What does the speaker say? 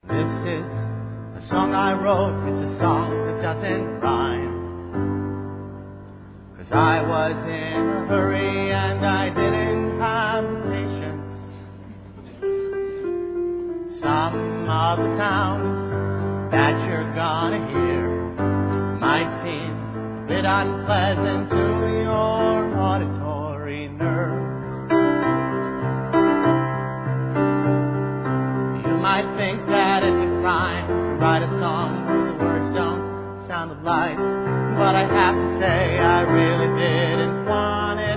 This is a song I wrote, it's a song that doesn't rhyme. 'Cause I was in a hurry and I didn't have the patience. Some of the sounds that you're gonna hear might seem a bit unpleasant to your auditory nerve. You might think that it's a crime to write a song whose words don't sound alike, but I have to say I really didn't want it